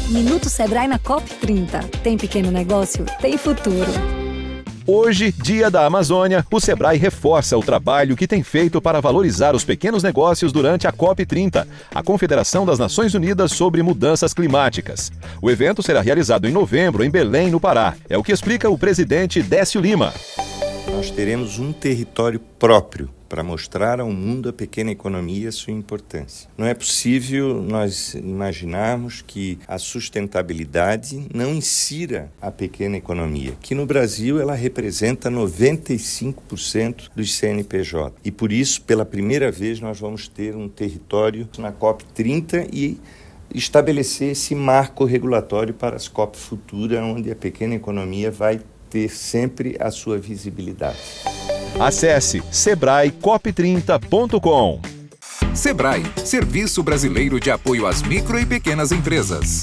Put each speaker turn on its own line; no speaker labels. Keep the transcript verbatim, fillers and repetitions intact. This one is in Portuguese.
Minuto Sebrae na COP trinta. Tem pequeno negócio? Tem futuro.
Hoje, Dia da Amazônia, o Sebrae reforça o trabalho que tem feito para valorizar os pequenos negócios durante a COP trinta, a Confederação das Nações Unidas sobre Mudanças Climáticas. O evento será realizado em novembro em Belém, no Pará. É o que explica o presidente Décio Lima.
Nós teremos um território próprio para mostrar ao mundo a pequena economia e a sua importância. Não é possível nós imaginarmos que a sustentabilidade não insira a pequena economia, que no Brasil ela representa noventa e cinco por cento dos C N P J. E por isso, pela primeira vez, nós vamos ter um território na COP trinta e estabelecer esse marco regulatório para as COP futuras, onde a pequena economia vai ter sempre a sua visibilidade.
Acesse sebrae cop trinta ponto com.
Sebrae, Serviço Brasileiro de Apoio às Micro e Pequenas Empresas.